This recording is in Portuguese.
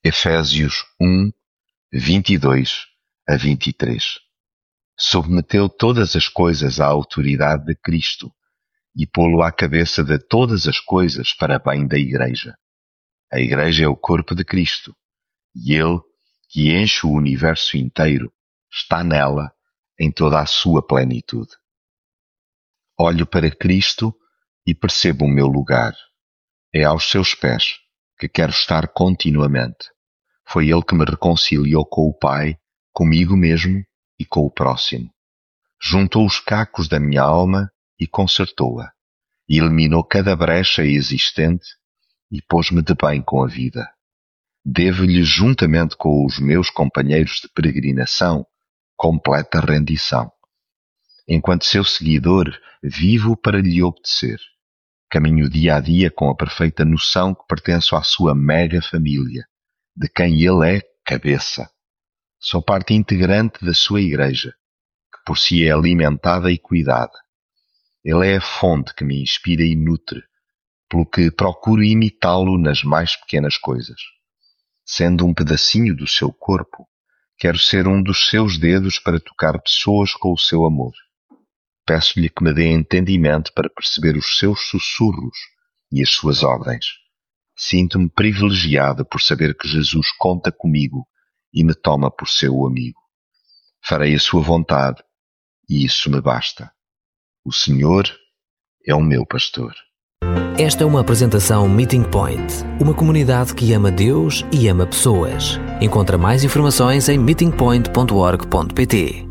Efésios 1, 22 a 23. Submeteu todas as coisas à autoridade de Cristo e pô-lo à cabeça de todas as coisas para bem da Igreja. A Igreja é o corpo de Cristo e Ele, que enche o universo inteiro, está nela em toda a sua plenitude. Olho para Cristo e percebo o meu lugar. É aos seus pés que quero estar continuamente. Foi Ele que me reconciliou com o Pai, comigo mesmo e com o próximo. Juntou os cacos da minha alma e consertou-a. Eliminou cada brecha existente e pôs-me de bem com a vida. Devo-lhe, juntamente com os meus companheiros de peregrinação, completa rendição. Enquanto seu seguidor, vivo para lhe obedecer. Caminho dia a dia com a perfeita noção que pertenço à sua mega família, de quem ele é cabeça. Sou parte integrante da sua Igreja, que por si é alimentada e cuidada. Ele é a fonte que me inspira e nutre, pelo que procuro imitá-lo nas mais pequenas coisas. Sendo um pedacinho do seu corpo, quero ser um dos seus dedos para tocar pessoas com o seu amor. Peço-lhe que me dê entendimento para perceber os seus sussurros e as suas ordens. Sinto-me privilegiado por saber que Jesus conta comigo e me toma por seu amigo. Farei a sua vontade e isso me basta. O Senhor é o meu pastor. Esta é uma apresentação Meeting Point, uma comunidade que ama Deus e ama pessoas. Encontra mais informações em meetingpoint.org.pt.